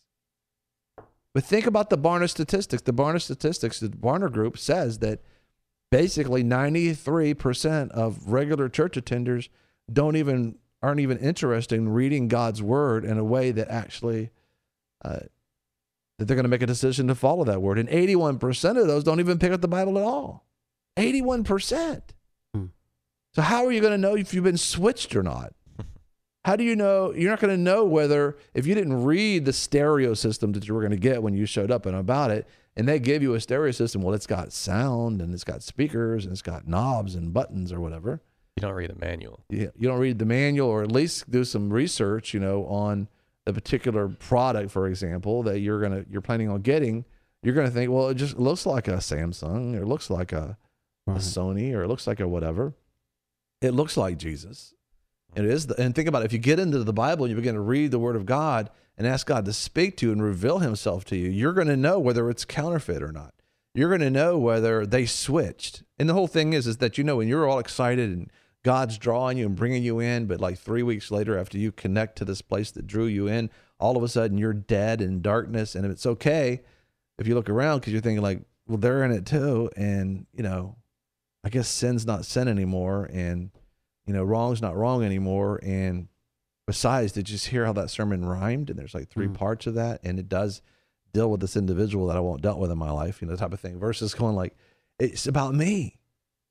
But think about the Barna statistics. The Barna statistics, the Barna Group says that basically ninety-three percent of regular church attenders don't even aren't even interested in reading God's word in a way that actually uh, that they're going to make a decision to follow that word. And eighty-one percent of those don't even pick up the Bible at all. eighty-one percent. Hmm. So how are you going to know if you've been switched or not? How do you know? You're not going to know whether, if you didn't read the stereo system that you were going to get when you showed up and about it, and they give you a stereo system, well, it's got sound and it's got speakers and it's got knobs and buttons or whatever. You don't read the manual. You, you don't read the manual, or at least do some research, you know, on the particular product, for example, that you're gonna you're planning on getting. You're gonna think, well, it just looks like a Samsung, or it looks like a, a Sony, or it looks like a whatever. It looks like Jesus. It is, the, and think about it. If you get into the Bible and you begin to read the Word of God and ask God to speak to you and reveal Himself to you, you're going to know whether it's counterfeit or not. You're going to know whether they switched. And the whole thing is, is that, you know, when you're all excited and God's drawing you and bringing you in, but like three weeks later, after you connect to this place that drew you in, all of a sudden you're dead in darkness. And it's okay if you look around, because you're thinking like, well, they're in it too. And, you know, I guess sin's not sin anymore. And, you know, wrong's not wrong anymore. And besides, did you just hear how that sermon rhymed? And there's like three mm. parts of that. And it does deal with this individual that I won't dealt with in my life, you know, type of thing, versus going like, it's about me.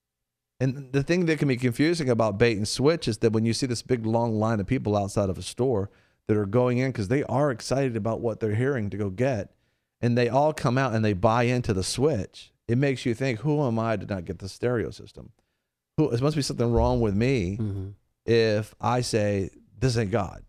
And the thing that can be confusing about bait and switch is that when you see this big long line of people outside of a store that are going in because they are excited about what they're hearing to go get, and they all come out and they buy into the switch, it makes you think, who am I to not get the stereo system? Who, it must be something wrong with me mm-hmm. if I say, this ain't God.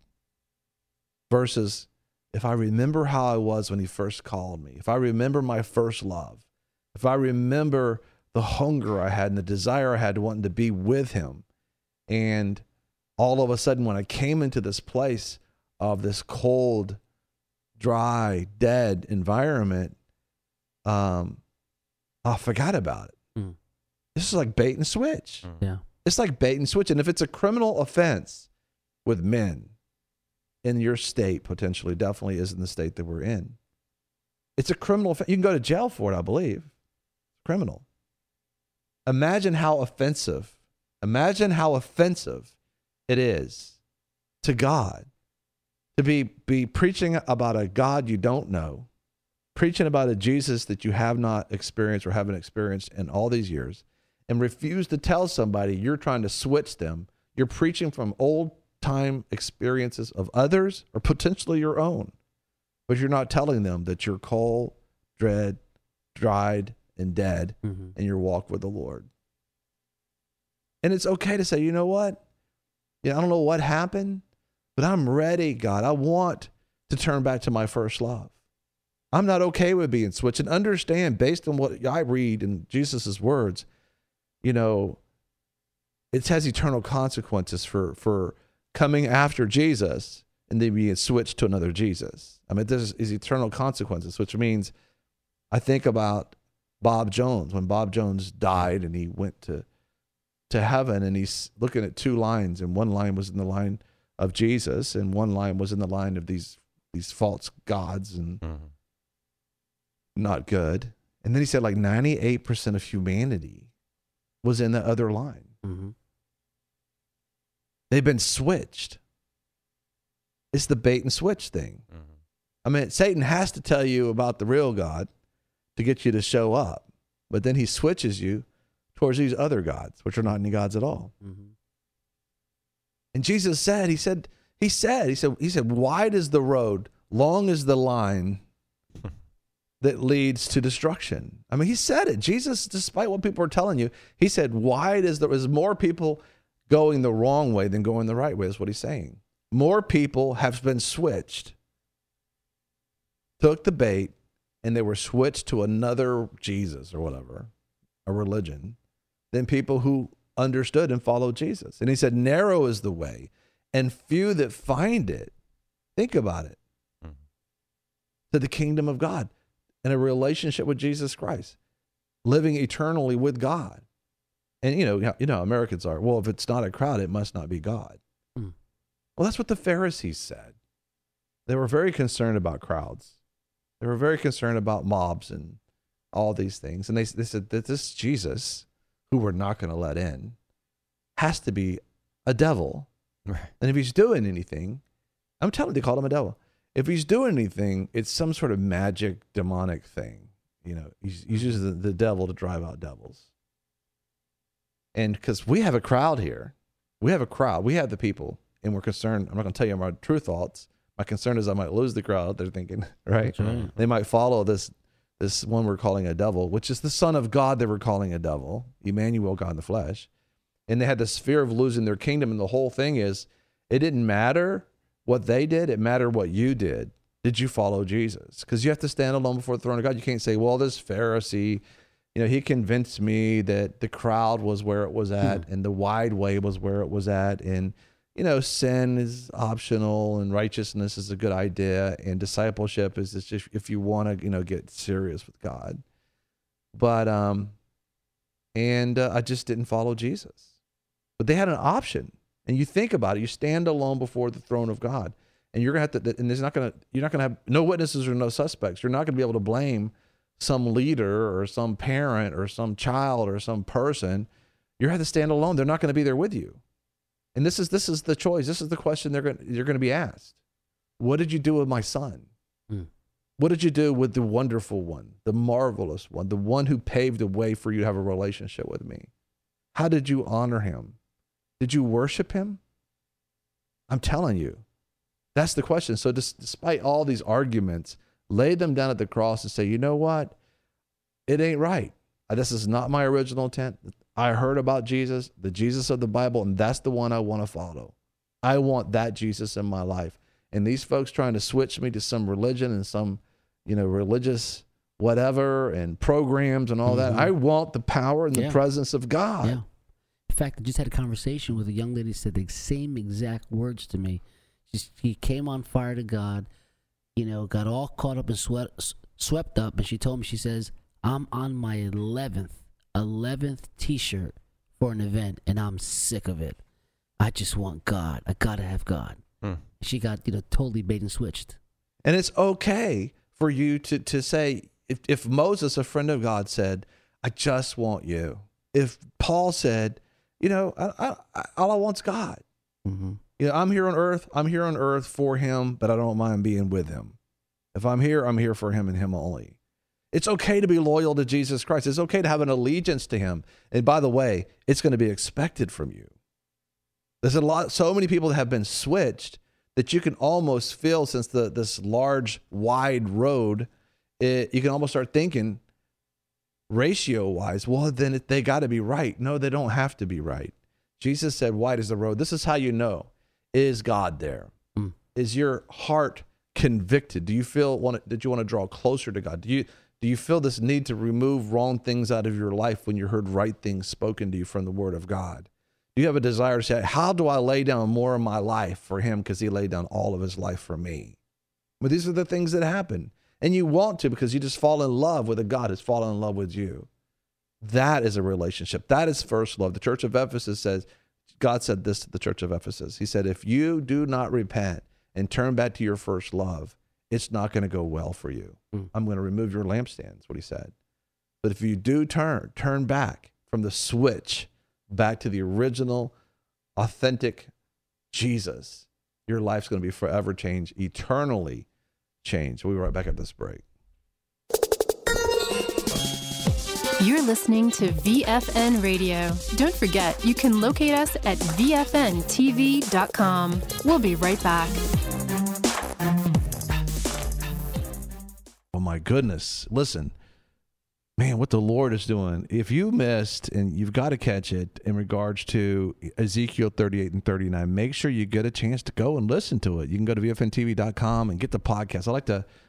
Versus if I remember how I was when He first called me, if I remember my first love, if I remember the hunger I had and the desire I had to wanting to be with Him, and all of a sudden when I came into this place of this cold, dry, dead environment, um, I forgot about it. Mm. This is like bait and switch. Mm. Yeah, it's like bait and switch. And if it's a criminal offense with men in your state, potentially, definitely is in the state that we're in, it's a criminal offense. You can go to jail for it, I believe. Criminal. Imagine how offensive, imagine how offensive it is to God to be, be preaching about a God you don't know, preaching about a Jesus that you have not experienced or haven't experienced in all these years, and refuse to tell somebody you're trying to switch them. You're preaching from old time experiences of others or potentially your own, but you're not telling them that you're cold, dread, dried, and dead mm-hmm. in your walk with the Lord. And it's okay to say, you know what? Yeah, I don't know what happened, but I'm ready, God. I want to turn back to my first love. I'm not okay with being switched. And understand, based on what I read in Jesus's words, you know, it has eternal consequences for, for coming after Jesus and then being switched to another Jesus. I mean, this is eternal consequences, which means I think about Bob Jones, when Bob Jones died and he went to, to heaven, and he's looking at two lines, and one line was in the line of Jesus and one line was in the line of these, these false gods and mm-hmm. not good. And then he said like ninety-eight percent of humanity was in the other line. Mm-hmm. They've been switched. It's the bait and switch thing. Mm-hmm. I mean, Satan has to tell you about the real God to get you to show up, but then he switches you towards these other gods, which are not any gods at all. Mm-hmm. And Jesus said, he said, he said, he said, he said, wide is the road, long is the line that leads to destruction. I mean, he said it. Jesus, despite what people are telling you, he said, wide is there is more people going the wrong way than going the right way, is what he's saying. More people have been switched, took the bait, and they were switched to another Jesus or whatever, a religion, than people who understood and followed Jesus. And he said, narrow is the way, and few that find it. Think about it. Mm-hmm. To the kingdom of God and a relationship with Jesus Christ, living eternally with God. And, you know, you know, Americans are, well, if it's not a crowd, it must not be God. Mm. Well, that's what the Pharisees said. They were very concerned about crowds. They were very concerned about mobs and all these things. And they, they said that this Jesus, who we're not going to let in, has to be a devil. Right. And if he's doing anything, I'm telling you, they called him a devil. If he's doing anything, it's some sort of magic, demonic thing. You know, he's, he's using the, the devil to drive out devils. And because we have a crowd here, we have a crowd, we have the people, and we're concerned. I'm not going to tell you my true thoughts. My concern is I might lose the crowd. They're thinking, right? right? They might follow this this one we're calling a devil, which is the Son of God they were calling a devil, Emmanuel, God in the flesh. And they had this fear of losing their kingdom. And the whole thing is, it didn't matter what they did. It mattered what you did. Did you follow Jesus? Because you have to stand alone before the throne of God. You can't say, well, this Pharisee, you know, he convinced me that the crowd was where it was at mm. and the wide way was where it was at. And, you know, sin is optional and righteousness is a good idea. And discipleship is just if you want to, you know, get serious with God. But, um, and uh, I just didn't follow Jesus. But they had an option. And you think about it, you stand alone before the throne of God. And you're going to have to, and there's not going to, you're not going to have no witnesses or no suspects. You're not going to be able to blame some leader or some parent or some child or some person. You have to stand alone. They're not going to be there with you. And this is this is the choice. This is the question they're going you're going to be asked. What did you do with my son? Mm. What did you do with the wonderful one, the marvelous one, the one who paved the way for you to have a relationship with me? How did you honor him? Did you worship him? I'm telling you, that's the question. So despite all these arguments, lay them down at the cross and say, you know what? It ain't right. This is not my original intent. I heard about Jesus, the Jesus of the Bible, and that's the one I want to follow. I want that Jesus in my life. And these folks trying to switch me to some religion and some, you know, religious whatever and programs and all mm-hmm. that. I want the power and the yeah. presence of God. Yeah. In fact, I just had a conversation with a young lady who said the same exact words to me. She, she came on fire to God, you know, got all caught up and swept, swept up. And she told me, she says, I'm on my eleventh, eleventh t-shirt for an event, and I'm sick of it. I just want God. I got to have God. Hmm. She got, you know, totally bait and switched. And it's okay for you to, to say, if, if Moses, a friend of God, said, I just want you. If Paul said, you know, I, I, all I want's God. Mm-hmm. You know, I'm here on earth. I'm here on earth for him, but I don't mind being with him. If I'm here, I'm here for him and him only. It's okay to be loyal to Jesus Christ. It's okay to have an allegiance to him. And by the way, it's going to be expected from you. There's a lot, so many people that have been switched that you can almost feel, since the this large, wide road, it, you can almost start thinking ratio-wise, well, then it, they got to be right. No, they don't have to be right. Jesus said, wide is the road. This is how you know. Is God there? Mm. Is your heart convicted? Do you feel, want did you want to draw closer to God? Do you Do you feel this need to remove wrong things out of your life when you heard right things spoken to you from the Word of God? Do you have a desire to say, how do I lay down more of my life for him because he laid down all of his life for me? But these are the things that happen. And you want to because you just fall in love with a God who's fallen in love with you. That is a relationship. That is first love. The church of Ephesus says, God said this to the church of Ephesus. He said, if you do not repent and turn back to your first love, it's not going to go well for you. Mm. I'm going to remove your lampstands, what he said. But if you do turn, turn back from the switch back to the original, authentic Jesus, your life's going to be forever changed, eternally changed. We'll be right back at this break. You're listening to V F N Radio. Don't forget, you can locate us at V F N T V dot com. We'll be right back. Oh my goodness. Listen, man, what the Lord is doing. If you missed, and you've got to catch it in regards to Ezekiel thirty-eight and thirty-nine, make sure you get a chance to go and listen to it. You can go to V F N T V dot com and get the podcast. I like to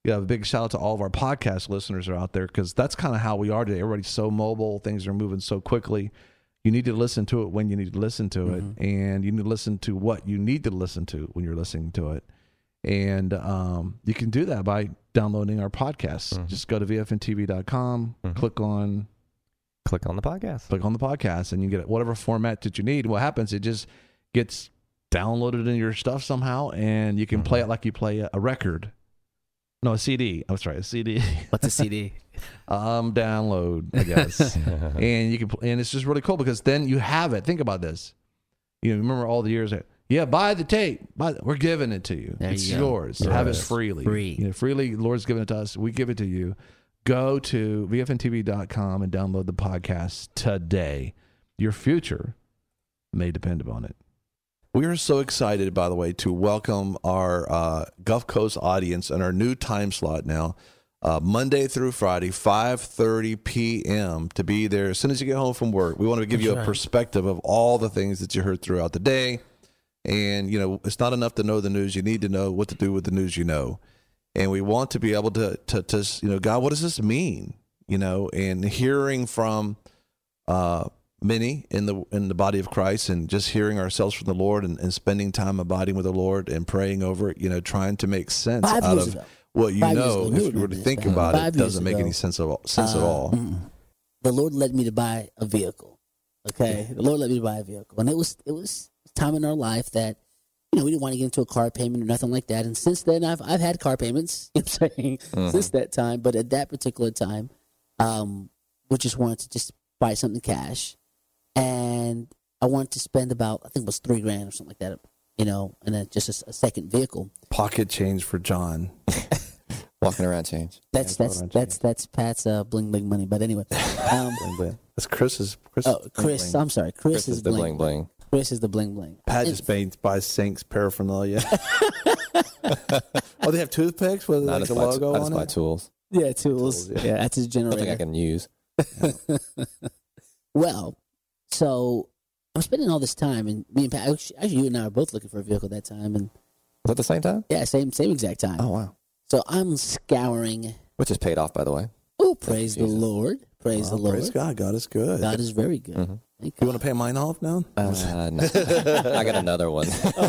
Yeah, a big shout out to all of our podcast listeners are out there because that's kind of how we are today. Everybody's so mobile. Things are moving so quickly. You need to listen to it when you need to listen to Mm-hmm. it, and you need to listen to what you need to listen to when you're listening to it. And um, you can do that by downloading our podcasts. Mm-hmm. Just go to V F N T V dot com, Mhm. click on Click on the podcast. click on the podcast, and you get whatever format that you need. What happens? It just gets downloaded in your stuff somehow, and you can play it like you play a, a record. No, a C D. I'm sorry, a C D. What's a C D? um, download, I guess. and you can, pl- and it's just really cool because then you have it. Think about this. You know, remember all the years that, yeah, buy the tape. Buy the, we're giving it to you. There it's you go. yours. Have it Yes. freely. Free. You know, freely. The Lord's given it to us. We give it to you. Go to V F N T V dot com and download the podcast today. Your future may depend upon it. We are so excited, by the way, to welcome our uh, Gulf Coast audience and our new time slot now, uh, Monday through Friday, five thirty p.m. to be there as soon as you get home from work. We want to give you a right. perspective of all the things that you heard throughout the day. And, you know, it's not enough to know the news. You need to know what to do with the news you know. And we want to be able to, to, to you know, God, what does this mean? You know, and hearing from uh, many in the in the body of Christ and just hearing ourselves from the Lord and, and spending time abiding with the Lord and praying over it, you know, trying to make sense Five out years of ago. what you Five years know. ago. If You you were to remember think this, about Five it, it years doesn't make ago. any sense at all. Sense at Uh, all. mm-mm. The Lord led me to buy a vehicle. Okay, the Lord led me to buy a vehicle, and it was it was time in our life that, you know, we didn't want to get into a car payment or nothing like that. And since then, I've I've had car payments. You know what I'm saying Mm-hmm. since that time, but at that particular time, um, we just wanted to just buy something cash, and I wanted to spend about, I think it was three grand or something like that. You know, and then just a, a second vehicle. Pocket change for John. Walking around change. That's Yeah, that's around that's that's Pat's uh, bling bling money. But anyway, um, That's Chris's. Chris, oh Chris, I'm sorry, Chris, Chris is is the bling. bling bling. Chris is the bling bling. Pat It- just buys, buys Sinks paraphernalia. Oh, they have toothpicks with No, I like just the buy, logo I just on buy it? tools. Yeah, tools. Tools, yeah. yeah. that's his Nothing I generator. can use. Well, so I'm spending all this time, and me and Pat, actually, actually, you and I were both looking for a vehicle that time, and Was that the same time? yeah, same same exact time. Oh, wow. So I'm scouring. Which is paid off, by the way. Oh, praise the Jesus. Lord! Praise the Oh, Lord! praise God. God is good. God is very good. Mhm. Thank You God. want to pay mine off now? Uh, no. I got another one.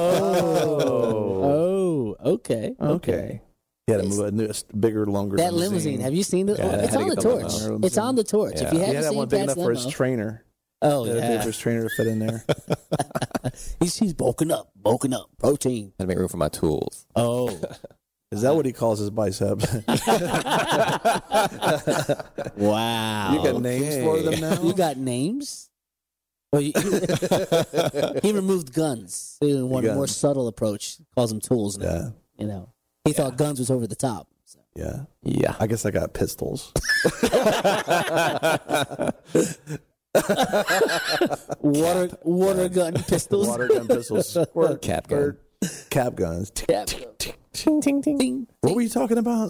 Oh, oh, okay, Okay. He had to move a new, a bigger, longer That limousine. Have you seen it? Yeah, I it's had to on the get the torch. limo. It's on the torch. If Yeah. you He haven't had that seen one big Pat's enough for his limo, trainer. oh He had to pay yeah, for his trainer to fit in there. he's he's bulking up, bulking up, protein. Had to make room for my tools. Oh, Is that what he calls his biceps? wow! You got names for them now? You got names? Well, you, he removed guns. He wanted a more Guns. subtle approach. Calls them tools now. Yeah. You know, he thought guns was over the top. So. Yeah. Yeah. I guess I got pistols. Water water gun pistols. Water gun pistols. Squirt, Cap gun. squirt, cap guns. Yeah. Ting, ting, ting. Ding. What were you talking about?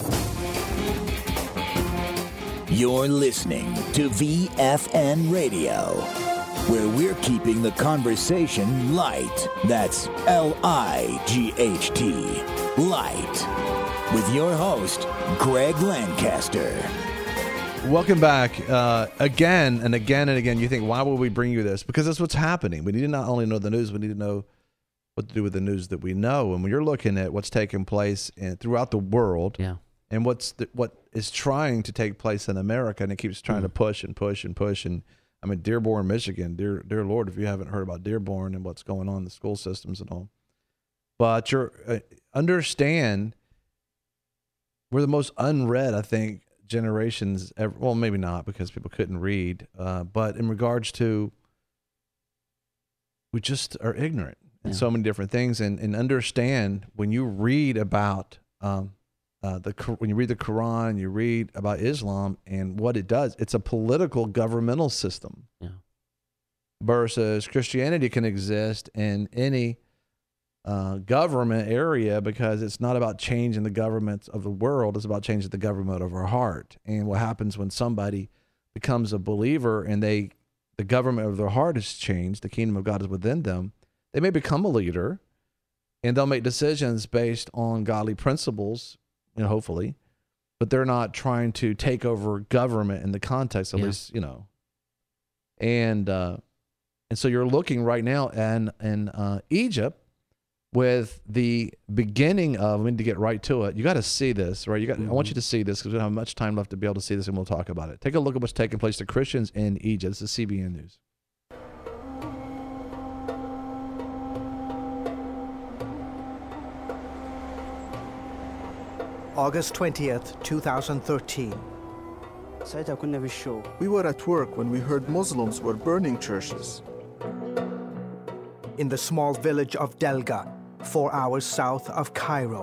You're listening to V F N Radio, where we're keeping the conversation light. That's L I G H T, light. With your host, Greg Lancaster. Welcome back uh, again and again and again. You think, why would we bring you this? Because that's what's happening. We need to not only know the news, we need to know what to do with the news that we know. And when you're looking at what's taking place in, throughout the world, Yeah. and what's the, what is trying to take place in America, and it keeps trying Mm. to push and push and push. And I mean, Dearborn, Michigan, dear dear Lord, if you haven't heard about Dearborn and what's going on in the school systems and all, but you're uh, understand we're the most unread, I think, generations ever. Well, maybe not because people couldn't read, uh, but in regards to we just are ignorant in Yeah. so many different things, and and understand when you read about. Um, Uh, the when you read the Quran, you read about Islam and what it does. It's a political governmental system. Yeah. Versus Christianity can exist in any uh, government area because it's not about changing the governments of the world. It's about changing the government of our heart. And what happens when somebody becomes a believer and they the government of their heart has changed, the kingdom of God is within them, they may become a leader and they'll make decisions based on godly principles. you know, hopefully, but they're not trying to take over government in the context, at Yeah. least, you know. And uh, and so you're looking right now in, in uh, Egypt with the beginning of, I mean, to get right to it, you got to see this, right? You got. Mm-hmm. I want you to see this because we don't have much time left to be able to see this, and we'll talk about it. Take a look at what's taking place to Christians in Egypt. This is C B N News. August twentieth, two thousand thirteen. We were at work when we heard Muslims were burning churches. In the small village of Delga, four hours south of Cairo.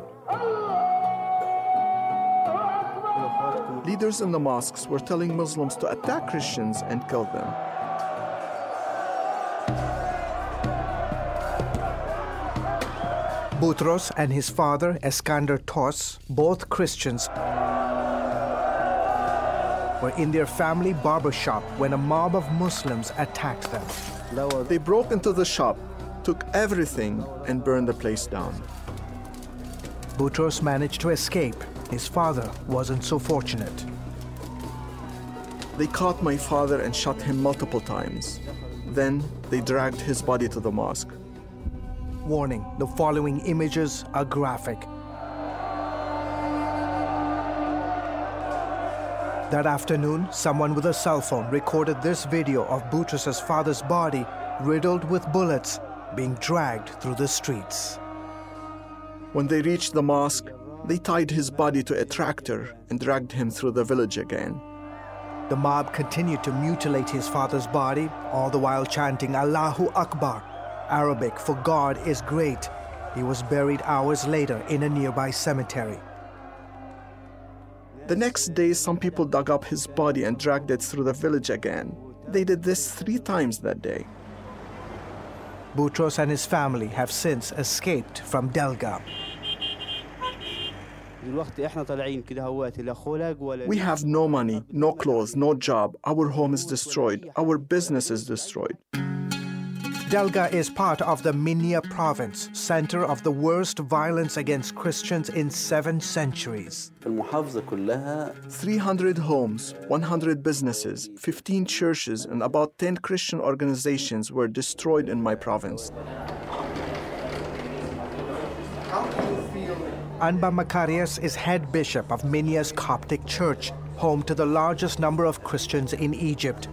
Leaders in the mosques were telling Muslims to attack Christians and kill them. Boutros and his father, Eskander Tos, both Christians, were in their family barber shop when a mob of Muslims attacked them. They broke into the shop, took everything, and burned the place down. Boutros managed to escape. His father wasn't so fortunate. They caught my father and shot him multiple times. Then they dragged his body to the mosque. Warning, the following images are graphic. That afternoon, someone with a cell phone recorded this video of Boutros' father's body riddled with bullets being dragged through the streets. When they reached the mosque, they tied his body to a tractor and dragged him through the village again. The mob continued to mutilate his father's body, all the while chanting Allahu Akbar, Arabic for God is great. He was buried hours later in a nearby cemetery. The next day, some people dug up his body and dragged it through the village again. They did this three times that day. Boutros and his family have since escaped from Delga. We have no money, no clothes, no job. Our home is destroyed. Our business is destroyed. Delga is part of the Minya province, center of the worst violence against Christians in seven centuries. three hundred homes, one hundred businesses, fifteen churches, and about ten Christian organizations were destroyed in my province. Anba Makarios is head bishop of Minya's Coptic Church, home to the largest number of Christians in Egypt.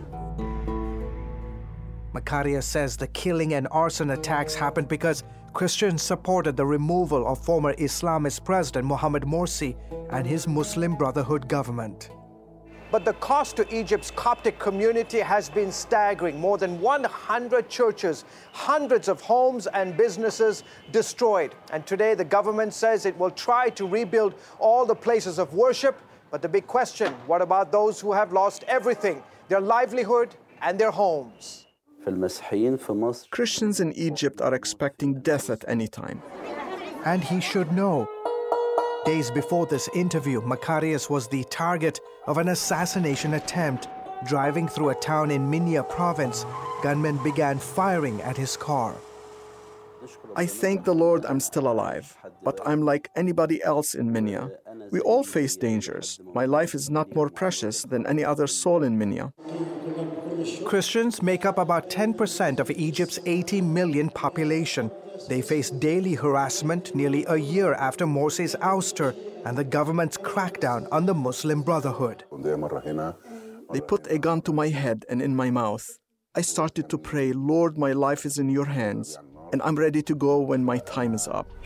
Makarios says the killing and arson attacks happened because Christians supported the removal of former Islamist President Mohamed Morsi and his Muslim Brotherhood government. But the cost to Egypt's Coptic community has been staggering. More than one hundred churches, hundreds of homes and businesses destroyed. And today the government says it will try to rebuild all the places of worship. But the big question, what about those who have lost everything, their livelihood and their homes? Christians in Egypt are expecting death at any time. And he should know. Days before this interview, Makarios was the target of an assassination attempt. Driving through a town in Minya province, gunmen began firing at his car. I thank the Lord I'm still alive, but I'm like anybody else in Minya. We all face dangers. My life is not more precious than any other soul in Minya. Christians make up about ten percent of Egypt's eighty million population. They face daily harassment nearly a year after Morsi's ouster and the government's crackdown on the Muslim Brotherhood. They put a gun to my head and in my mouth. I started to pray, Lord, my life is in your hands, and I'm ready to go when my time is up.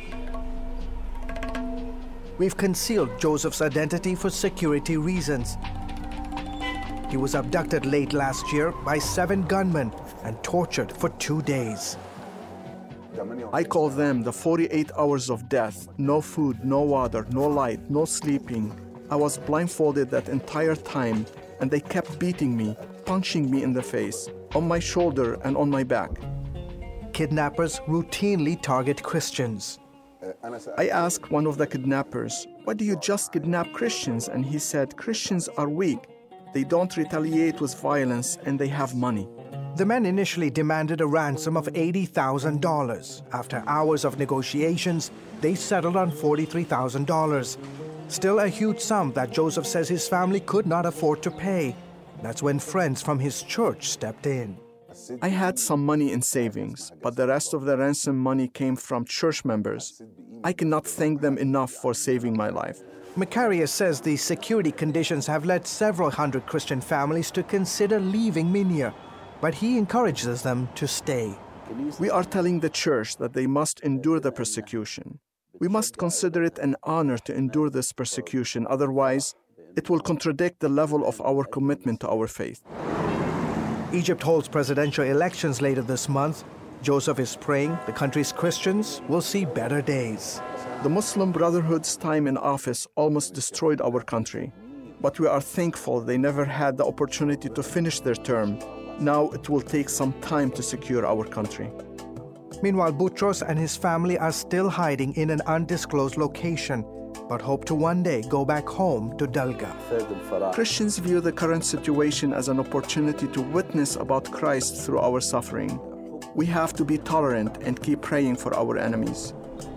We've concealed Joseph's identity for security reasons. He was abducted late last year by seven gunmen and tortured for two days. I call them the forty-eight hours of death. No food, no water, no light, no sleeping. I was blindfolded that entire time, and they kept beating me, punching me in the face, on my shoulder and on my back. Kidnappers routinely target Christians. I asked one of the kidnappers, why do you just kidnap Christians? And he said, Christians are weak. They don't retaliate with violence and they have money. The men initially demanded a ransom of eighty thousand dollars. After hours of negotiations, they settled on forty-three thousand dollars. Still a huge sum that Joseph says his family could not afford to pay. That's when friends from his church stepped in. I had some money in savings, but the rest of the ransom money came from church members. I cannot thank them enough for saving my life. Macarius says the security conditions have led several hundred Christian families to consider leaving Minya, but he encourages them to stay. We are telling the church that they must endure the persecution. We must consider it an honor to endure this persecution, otherwise, it will contradict the level of our commitment to our faith. Egypt holds presidential elections later this month. Joseph is praying the country's Christians will see better days. The Muslim Brotherhood's time in office almost destroyed our country, but we are thankful they never had the opportunity to finish their term. Now it will take some time to secure our country. Meanwhile, Boutros and his family are still hiding in an undisclosed location, but hope to one day go back home to Dalga. Christians view the current situation as an opportunity to witness about Christ through our suffering. We have to be tolerant and keep praying for our enemies.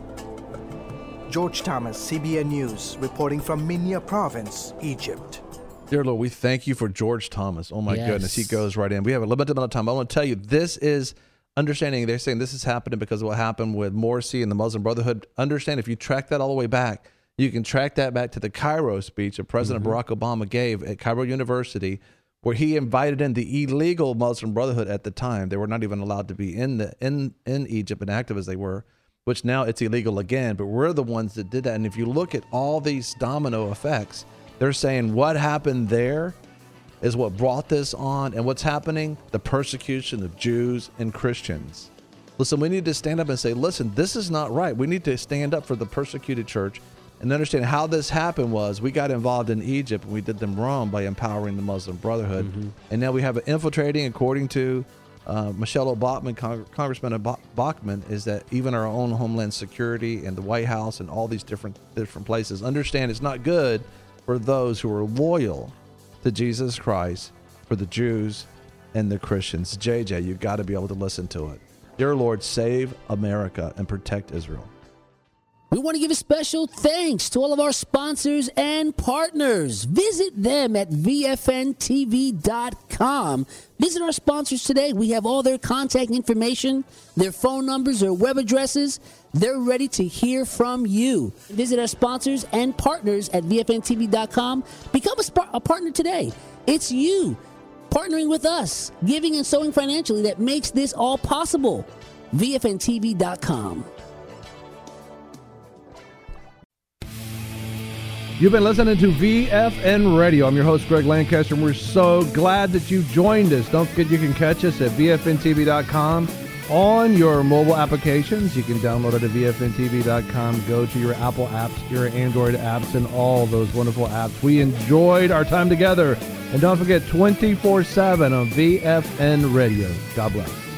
George Thomas, C B N News, reporting from Minya Province, Egypt. Dear Lord, we thank you for George Thomas. Oh my Yes. goodness, he goes right in. We have a limited amount of time. I want to tell you, this is understanding. They're saying this is happening because of what happened with Morsi and the Muslim Brotherhood. Understand, if you track that all the way back, you can track that back to the Cairo speech that President Mm-hmm. Barack Obama gave at Cairo University, where he invited in the illegal Muslim Brotherhood at the time. They were not even allowed to be in the in in Egypt and active as they were, which now it's illegal again. But we're the ones that did that. And if you look at all these domino effects, they're saying what happened there is what brought this on, and what's happening, the persecution of Jews and Christians. Listen, we need to stand up and say, listen, this is not right. We need to stand up for the persecuted church and understand how this happened was we got involved in Egypt and we did them wrong by empowering the Muslim Brotherhood. Mm-hmm. And now we have it infiltrating, according to uh, Michelle Bachmann, Cong- Congressman Bachmann, is that even our own Homeland Security and the White House and all these different different places understand it's not good for those who are loyal to Jesus Christ, for the Jews and the Christians. J J, you've got to be able to listen to it. Dear Lord, save America and protect Israel. We want to give a special thanks to all of our sponsors and partners. Visit them at V F N T V dot com. Visit our sponsors today. We have all their contact information, their phone numbers, their web addresses. They're ready to hear from you. Visit our sponsors and partners at V F N T V dot com. Become a, sp- a partner today. It's you partnering with us, giving and sowing financially that makes this all possible. V F N T V dot com. You've been listening to V F N Radio. I'm your host, Greg Lancaster, and we're so glad that you joined us. Don't forget you can catch us at V F N T V dot com on your mobile applications. You can download it at V F N T V dot com. Go to your Apple apps, your Android apps, and all those wonderful apps. We enjoyed our time together. And don't forget, twenty-four seven on V F N Radio. God bless.